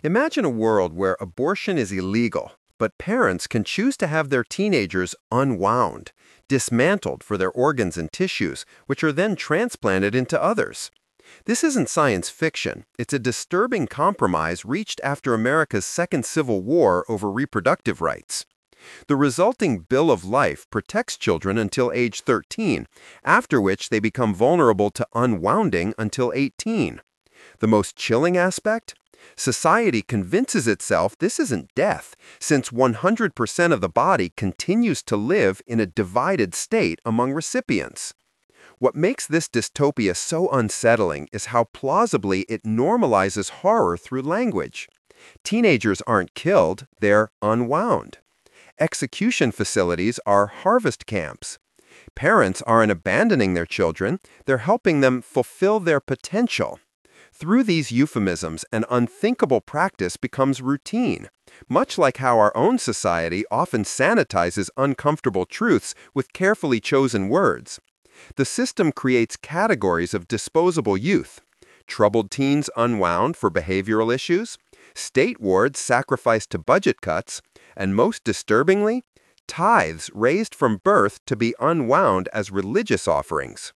Imagine a world where abortion is illegal, but parents can choose to have their teenagers unwound, dismantled for their organs and tissues, which are then transplanted into others. This isn't science fiction. It's a disturbing compromise reached after America's Second Civil War over reproductive rights. The resulting Bill of Life protects children until age 13, after which they become vulnerable to unwounding until 18. The most chilling aspect? Society convinces itself this isn't death, since 100% of the body continues to live in a divided state among recipients. What makes this dystopia so unsettling is how plausibly it normalizes horror through language. Teenagers aren't killed, they're unwound. Execution facilities are harvest camps. Parents aren't abandoning their children, they're helping them fulfill their potential. Through these euphemisms, an unthinkable practice becomes routine, much like how our own society often sanitizes uncomfortable truths with carefully chosen words. The system creates categories of disposable youth: troubled teens unwound for behavioral issues, state wards sacrificed to budget cuts, and most disturbingly, tithes raised from birth to be unwound as religious offerings.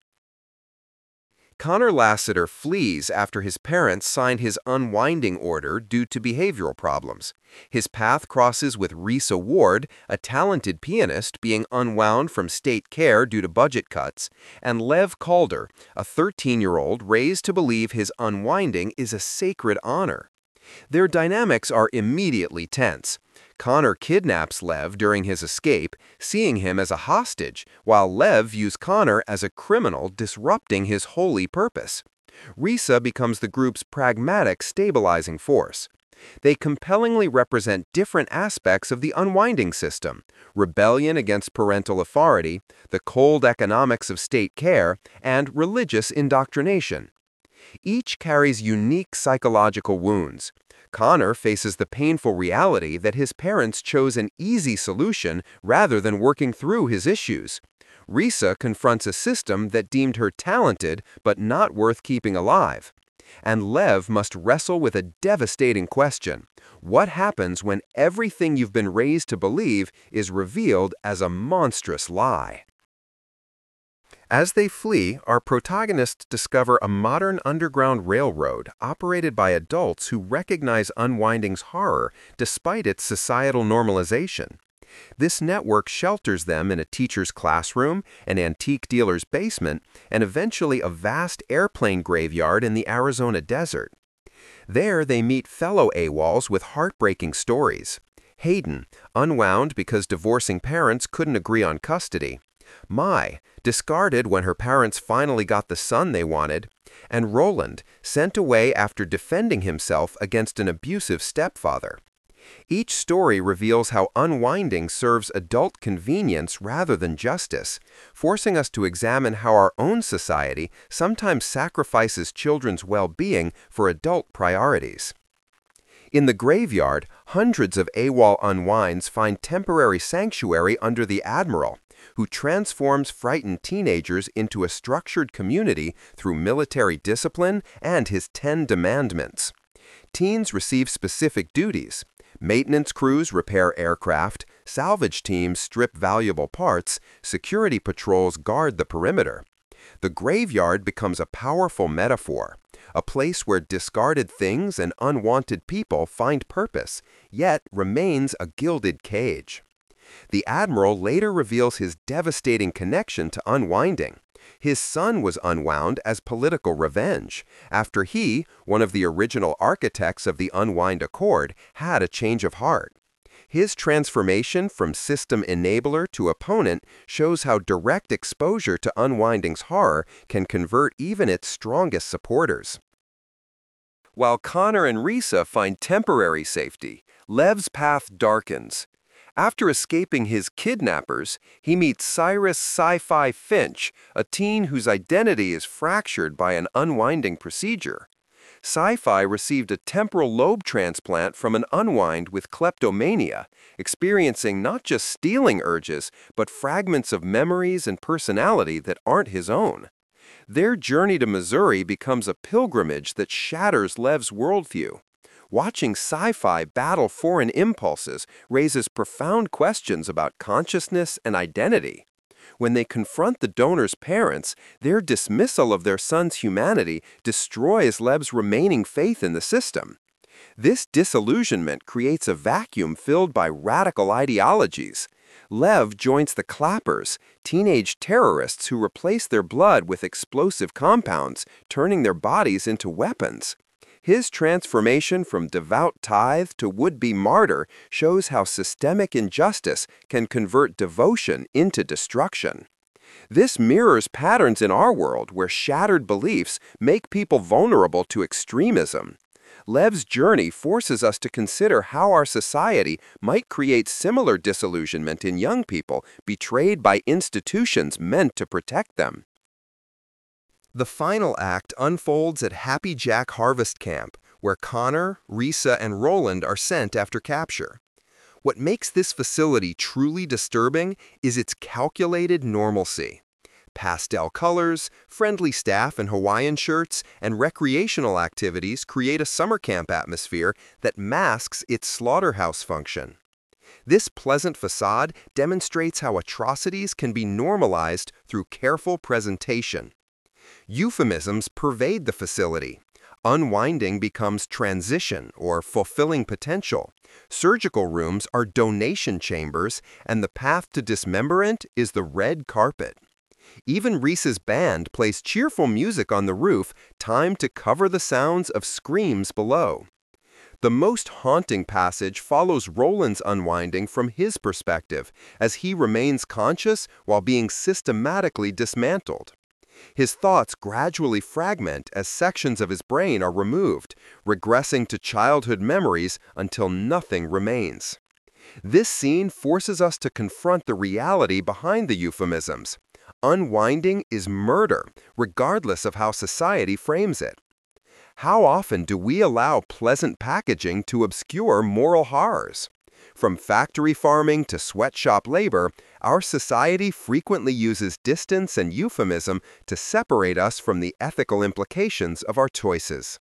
Connor Lassiter flees after his parents sign his unwinding order due to behavioral problems. His path crosses with Risa Ward, a talented pianist being unwound from state care due to budget cuts, and Lev Calder, a 13-year-old raised to believe his unwinding is a sacred honor. Their dynamics are immediately tense. Connor kidnaps Lev during his escape, seeing him as a hostage, while Lev views Connor as a criminal disrupting his holy purpose. Risa becomes the group's pragmatic, stabilizing force. They compellingly represent different aspects of the unwinding system: rebellion against parental authority, the cold economics of state care, and religious indoctrination. Each carries unique psychological wounds. Connor faces the painful reality that his parents chose an easy solution rather than working through his issues. Risa confronts a system that deemed her talented but not worth keeping alive. And Lev must wrestle with a devastating question: what happens when everything you've been raised to believe is revealed as a monstrous lie? As they flee, our protagonists discover a modern underground railroad operated by adults who recognize unwinding's horror despite its societal normalization. This network shelters them in a teacher's classroom, an antique dealer's basement, and eventually a vast airplane graveyard in the Arizona desert. There, they meet fellow AWOLs with heartbreaking stories. Hayden, unwound because divorcing parents couldn't agree on custody. Mai, discarded when her parents finally got the son they wanted, and Roland, sent away after defending himself against an abusive stepfather. Each story reveals how unwinding serves adult convenience rather than justice, forcing us to examine how our own society sometimes sacrifices children's well-being for adult priorities. In the graveyard, hundreds of AWOL unwinds find temporary sanctuary under the Admiral, who transforms frightened teenagers into a structured community through military discipline and his 10 Demandments. Teens receive specific duties. Maintenance crews repair aircraft, salvage teams strip valuable parts, security patrols guard the perimeter. The graveyard becomes a powerful metaphor, a place where discarded things and unwanted people find purpose, yet remains a gilded cage. The Admiral later reveals his devastating connection to unwinding. His son was unwound as political revenge, after he, one of the original architects of the Unwind Accord, had a change of heart. His transformation from system enabler to opponent shows how direct exposure to unwinding's horror can convert even its strongest supporters. While Connor and Risa find temporary safety, Lev's path darkens. After escaping his kidnappers, he meets Cyrus Sci-Fi Finch, a teen whose identity is fractured by an unwinding procedure. Sci-Fi received a temporal lobe transplant from an unwind with kleptomania, experiencing not just stealing urges, but fragments of memories and personality that aren't his own. Their journey to Missouri becomes a pilgrimage that shatters Lev's worldview. Watching sci-fi battle foreign impulses raises profound questions about consciousness and identity. When they confront the donor's parents, their dismissal of their son's humanity destroys Lev's remaining faith in the system. This disillusionment creates a vacuum filled by radical ideologies. Lev joins the Clappers, teenage terrorists who replace their blood with explosive compounds, turning their bodies into weapons. His transformation from devout tithe to would-be martyr shows how systemic injustice can convert devotion into destruction. This mirrors patterns in our world where shattered beliefs make people vulnerable to extremism. Lev's journey forces us to consider how our society might create similar disillusionment in young people betrayed by institutions meant to protect them. The final act unfolds at Happy Jack Harvest Camp, where Connor, Risa, and Roland are sent after capture. What makes this facility truly disturbing is its calculated normalcy. Pastel colors, friendly staff in Hawaiian shirts, and recreational activities create a summer camp atmosphere that masks its slaughterhouse function. This pleasant facade demonstrates how atrocities can be normalized through careful presentation. Euphemisms pervade the facility. Unwinding becomes transition or fulfilling potential. Surgical rooms are donation chambers, and the path to dismemberment is the red carpet. Even Risa's band plays cheerful music on the roof, timed to cover the sounds of screams below. The most haunting passage follows Roland's unwinding from his perspective, as he remains conscious while being systematically dismantled. His thoughts gradually fragment as sections of his brain are removed, regressing to childhood memories until nothing remains. This scene forces us to confront the reality behind the euphemisms. Unwinding is murder, regardless of how society frames it. How often do we allow pleasant packaging to obscure moral horrors? From factory farming to sweatshop labor, our society frequently uses distance and euphemism to separate us from the ethical implications of our choices.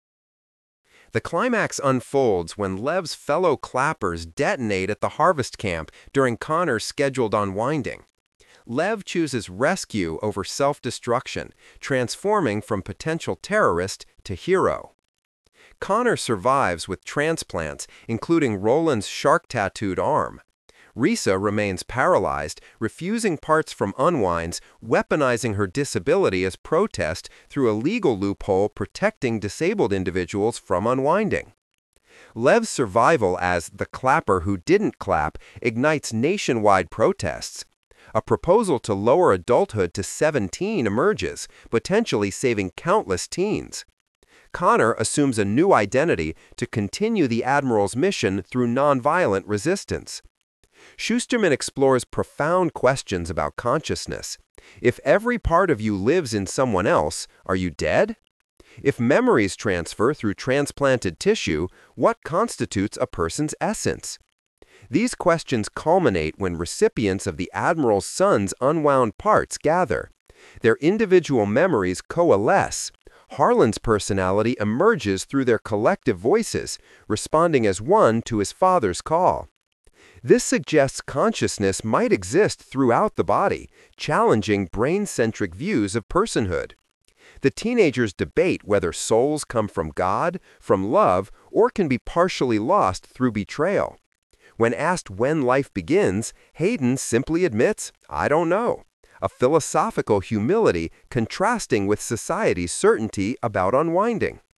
The climax unfolds when Lev's fellow Clappers detonate at the harvest camp during Connor's scheduled unwinding. Lev chooses rescue over self-destruction, transforming from potential terrorist to hero. Connor survives with transplants, including Roland's shark-tattooed arm. Risa remains paralyzed, refusing parts from unwinds, weaponizing her disability as protest through a legal loophole protecting disabled individuals from unwinding. Lev's survival as the clapper who didn't clap ignites nationwide protests. A proposal to lower adulthood to 17 emerges, potentially saving countless teens. Connor assumes a new identity to continue the Admiral's mission through nonviolent resistance. Schusterman explores profound questions about consciousness. If every part of you lives in someone else, are you dead? If memories transfer through transplanted tissue, what constitutes a person's essence? These questions culminate when recipients of the Admiral's son's unwound parts gather. Their individual memories coalesce. Harlan's personality emerges through their collective voices, responding as one to his father's call. This suggests consciousness might exist throughout the body, challenging brain-centric views of personhood. The teenagers debate whether souls come from God, from love, or can be partially lost through betrayal. When asked when life begins, Hayden simply admits, "I don't know," a philosophical humility contrasting with society's certainty about unwinding.